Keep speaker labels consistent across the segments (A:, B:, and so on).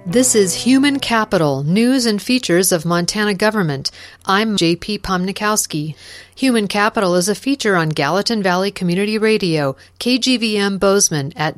A: This is Human Capital, News and Features of Montana Government. I'm J.P. Pomnikowski. Human Capital is a feature on Gallatin Valley Community Radio, KGVM Bozeman at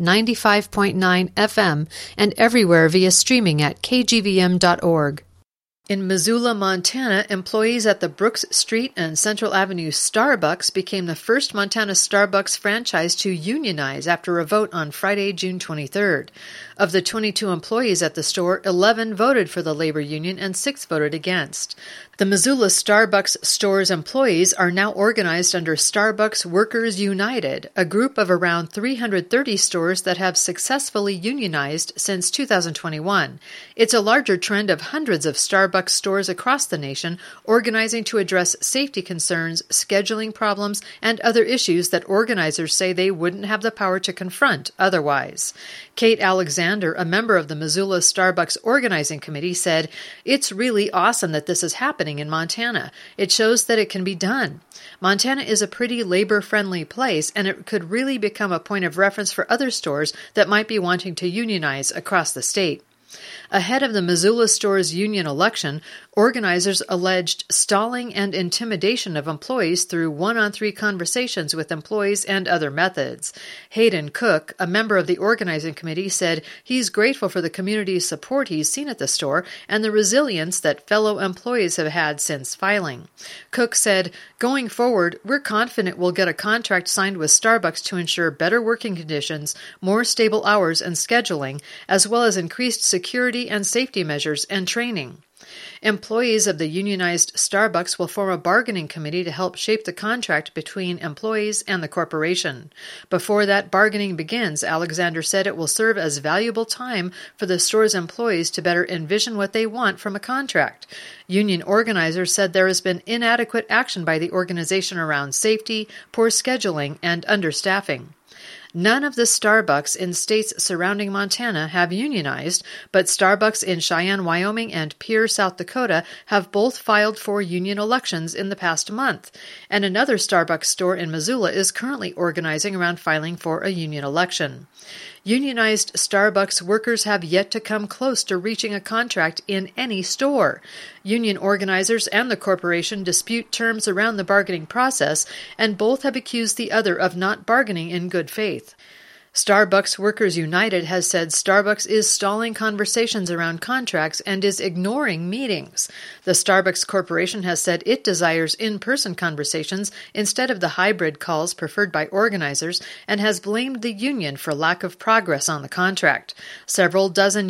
A: 95.9 FM and everywhere via streaming at kgvm.org. In Missoula, Montana, employees at the Brooks Street and Central Avenue Starbucks became the first Montana Starbucks franchise to unionize after a vote on Friday, June 23rd. Of the 22 employees at the store, 11 voted for the labor union and 6 voted against. The Missoula Starbucks store's employees are now organized under Starbucks Workers United, a group of around 330 stores that have successfully unionized since 2021. It's a larger trend of hundreds of Starbucks stores across the nation organizing to address safety concerns, scheduling problems, and other issues that organizers say they wouldn't have the power to confront otherwise. Kate Alexander, a member of the Missoula Starbucks Organizing Committee, said, "It's really awesome that this is happening in Montana. It shows that it can be done. Montana is a pretty labor-friendly place, and it could really become a point of reference for other stores that might be wanting to unionize across the state." Ahead of the Missoula store's union election, organizers alleged stalling and intimidation of employees through one-on-three conversations with employees and other methods. Hayden Cook, a member of the organizing committee, said he's grateful for the community's support he's seen at the store and the resilience that fellow employees have had since filing. Cook said, "Going forward, we're confident we'll get a contract signed with Starbucks to ensure better working conditions, more stable hours and scheduling, as well as increased security and safety measures and training." Employees of the unionized Starbucks will form a bargaining committee to help shape the contract between employees and the corporation. Before that bargaining begins, Alexander said it will serve as valuable time for the store's employees to better envision what they want from a contract. Union organizers said there has been inadequate action by the organization around safety, poor scheduling, and understaffing. None of the Starbucks in states surrounding Montana have unionized, but Starbucks in Cheyenne, Wyoming and Pierre, South Dakota have both filed for union elections in the past month, and another Starbucks store in Missoula is currently organizing around filing for a union election. Unionized Starbucks workers have yet to come close to reaching a contract in any store. Union organizers and the corporation dispute terms around the bargaining process, and both have accused the other of not bargaining in good faith. Starbucks Workers United has said Starbucks is stalling conversations around contracts and is ignoring meetings. The Starbucks Corporation has said it desires in-person conversations instead of the hybrid calls preferred by organizers and has blamed the union for lack of progress on the contract. Several dozen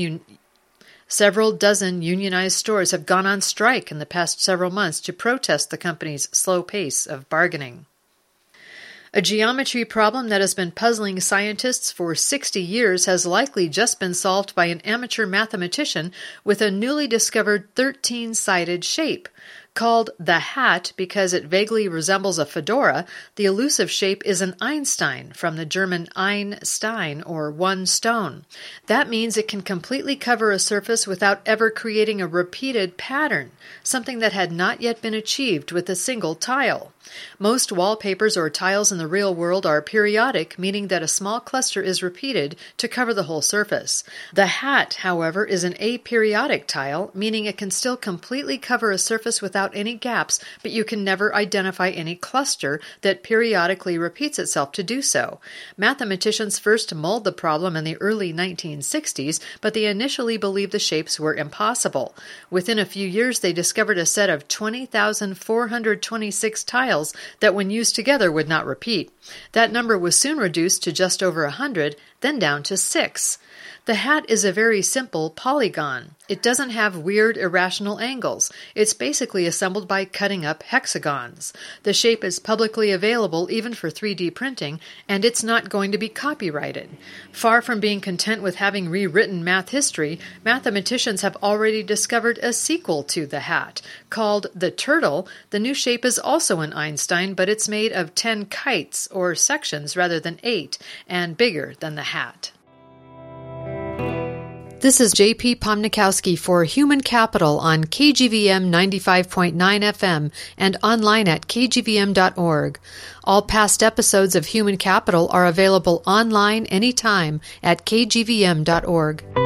A: unionized stores have gone on strike in the past several months to protest the company's slow pace of bargaining. A geometry problem that has been puzzling scientists for 60 years has likely just been solved by an amateur mathematician with a newly discovered 13-sided shape. Called the hat because it vaguely resembles a fedora, the elusive shape is an Einstein, from the German ein Stein, or one stone. That means it can completely cover a surface without ever creating a repeated pattern, something that had not yet been achieved with a single tile. Most wallpapers or tiles in the real world are periodic, meaning that a small cluster is repeated to cover the whole surface. The hat, however, is an aperiodic tile, meaning it can still completely cover a surface without any gaps, but you can never identify any cluster that periodically repeats itself to do so. Mathematicians first mulled the problem in the early 1960s, but they initially believed the shapes were impossible. Within a few years, they discovered a set of 20,426 tiles that when used together would not repeat. That number was soon reduced to just over 100, then down to 6. The hat is a very simple polygon. It doesn't have weird, irrational angles. It's basically assembled by cutting up hexagons. The shape is publicly available even for 3D printing, and it's not going to be copyrighted. Far from being content with having rewritten math history, mathematicians have already discovered a sequel to the hat. Called the turtle, the new shape is also an Einstein, but it's made of 10 kites, or sections, rather than 8, and bigger than the hat. This is J.P. Pomnikowski for Human Capital on KGVM 95.9 FM and online at kgvm.org. All past episodes of Human Capital are available online anytime at kgvm.org.